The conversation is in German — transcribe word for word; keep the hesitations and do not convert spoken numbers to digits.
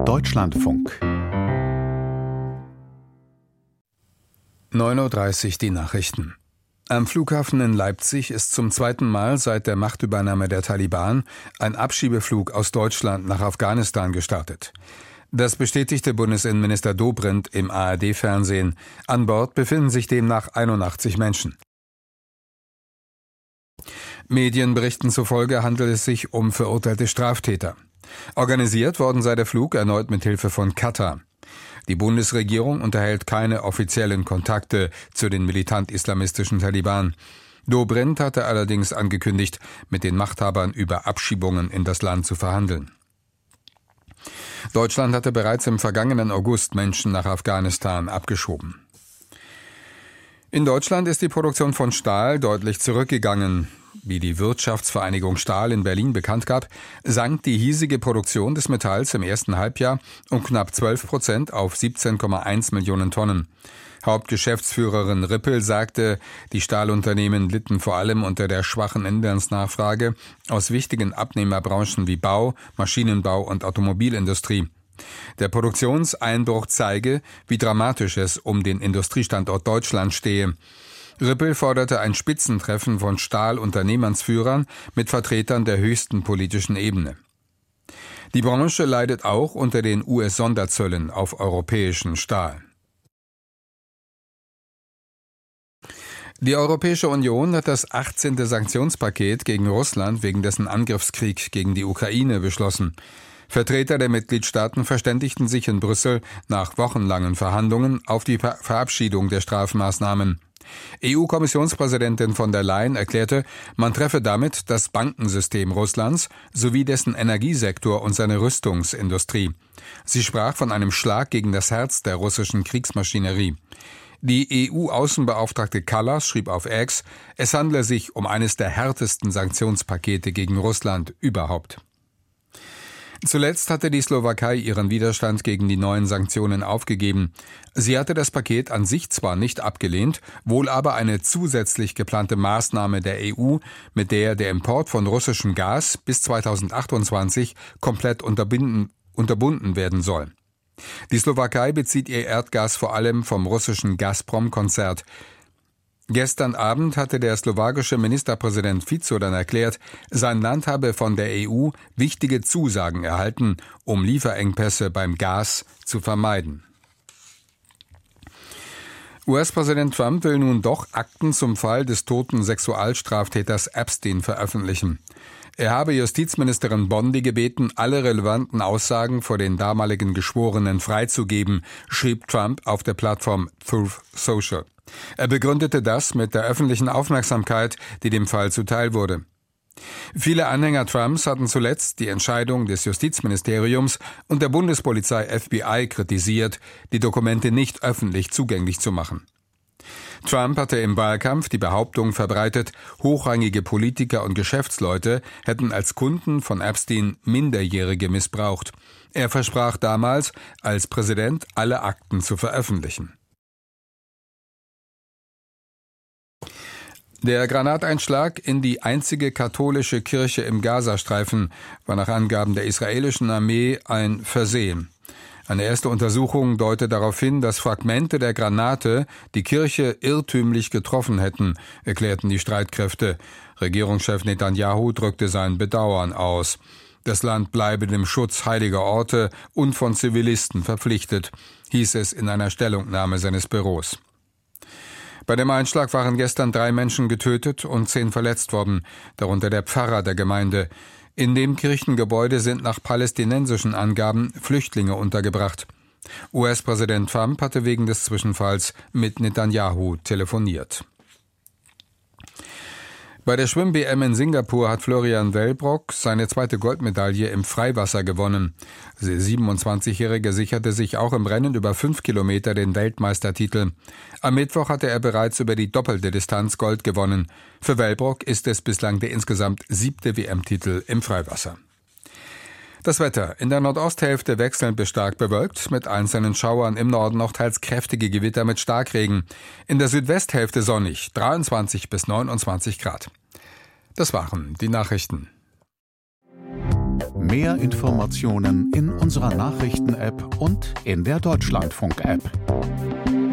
Deutschlandfunk. neun Uhr dreißig die Nachrichten. Am Flughafen in Leipzig ist zum zweiten Mal seit der Machtübernahme der Taliban ein Abschiebeflug aus Deutschland nach Afghanistan gestartet. Das bestätigte Bundesinnenminister Dobrindt im A R D-Fernsehen. An Bord befinden sich demnach einundachtzig Menschen. Medienberichten zufolge handelt es sich um verurteilte Straftäter. Organisiert worden sei der Flug erneut mit Hilfe von Katar. Die Bundesregierung unterhält keine offiziellen Kontakte zu den militant-islamistischen Taliban. Dobrindt hatte allerdings angekündigt, mit den Machthabern über Abschiebungen in das Land zu verhandeln. Deutschland hatte bereits im vergangenen August Menschen nach Afghanistan abgeschoben. In Deutschland ist die Produktion von Stahl deutlich zurückgegangen. Wie die Wirtschaftsvereinigung Stahl in Berlin bekannt gab, sank die hiesige Produktion des Metalls im ersten Halbjahr um knapp zwölf Prozent auf siebzehn Komma eins Millionen Tonnen. Hauptgeschäftsführerin Rippel sagte, die Stahlunternehmen litten vor allem unter der schwachen Inlandsnachfrage aus wichtigen Abnehmerbranchen wie Bau, Maschinenbau und Automobilindustrie. Der Produktionseinbruch zeige, wie dramatisch es um den Industriestandort Deutschland stehe. Rippel forderte ein Spitzentreffen von Stahlunternehmensführern mit Vertretern der höchsten politischen Ebene. Die Branche leidet auch unter den U S-Sonderzöllen auf europäischen Stahl. Die Europäische Union hat das achtzehnte Sanktionspaket gegen Russland wegen dessen Angriffskrieg gegen die Ukraine beschlossen. Vertreter der Mitgliedstaaten verständigten sich in Brüssel nach wochenlangen Verhandlungen auf die Ver- Verabschiedung der Strafmaßnahmen. E U-Kommissionspräsidentin von der Leyen erklärte, man treffe damit das Bankensystem Russlands sowie dessen Energiesektor und seine Rüstungsindustrie. Sie sprach von einem Schlag gegen das Herz der russischen Kriegsmaschinerie. Die E U-Außenbeauftragte Kallas schrieb auf X, es handle sich um eines der härtesten Sanktionspakete gegen Russland überhaupt. Zuletzt hatte die Slowakei ihren Widerstand gegen die neuen Sanktionen aufgegeben. Sie hatte das Paket an sich zwar nicht abgelehnt, wohl aber eine zusätzlich geplante Maßnahme der E U, mit der der Import von russischem Gas bis zweitausendachtundzwanzig komplett unterbinden, unterbunden werden soll. Die Slowakei bezieht ihr Erdgas vor allem vom russischen Gazprom-Konzern. Gestern Abend hatte der slowakische Ministerpräsident Fico dann erklärt, sein Land habe von der E U wichtige Zusagen erhalten, um Lieferengpässe beim Gas zu vermeiden. U S-Präsident Trump will nun doch Akten zum Fall des toten Sexualstraftäters Epstein veröffentlichen. Er habe Justizministerin Bondi gebeten, alle relevanten Aussagen vor den damaligen Geschworenen freizugeben, schrieb Trump auf der Plattform Truth Social. Er begründete das mit der öffentlichen Aufmerksamkeit, die dem Fall zuteil wurde. Viele Anhänger Trumps hatten zuletzt die Entscheidung des Justizministeriums und der Bundespolizei F B I kritisiert, die Dokumente nicht öffentlich zugänglich zu machen. Trump hatte im Wahlkampf die Behauptung verbreitet, hochrangige Politiker und Geschäftsleute hätten als Kunden von Epstein Minderjährige missbraucht. Er versprach damals, als Präsident alle Akten zu veröffentlichen. Der Granateinschlag in die einzige katholische Kirche im Gazastreifen war nach Angaben der israelischen Armee ein Versehen. Eine erste Untersuchung deutet darauf hin, dass Fragmente der Granate die Kirche irrtümlich getroffen hätten, erklärten die Streitkräfte. Regierungschef Netanyahu drückte sein Bedauern aus. Das Land bleibe dem Schutz heiliger Orte und von Zivilisten verpflichtet, hieß es in einer Stellungnahme seines Büros. Bei dem Einschlag waren gestern drei Menschen getötet und zehn verletzt worden, darunter der Pfarrer der Gemeinde. In dem Kirchengebäude sind nach palästinensischen Angaben Flüchtlinge untergebracht. U S-Präsident Trump hatte wegen des Zwischenfalls mit Netanyahu telefoniert. Bei der Schwimm-B M in Singapur hat Florian Wellbrock seine zweite Goldmedaille im Freiwasser gewonnen. Der siebenundzwanzigjährige sicherte sich auch im Rennen über fünf Kilometer den Weltmeistertitel. Am Mittwoch hatte er bereits über die doppelte Distanz Gold gewonnen. Für Wellbrock ist es bislang der insgesamt siebte W M-Titel im Freiwasser. Das Wetter. In der Nordosthälfte wechselnd bis stark bewölkt, mit einzelnen Schauern, im Norden noch teils kräftige Gewitter mit Starkregen. In der Südwesthälfte sonnig, dreiundzwanzig bis neunundzwanzig Grad. Das waren die Nachrichten. Mehr Informationen in unserer Nachrichten-App und in der Deutschlandfunk-App.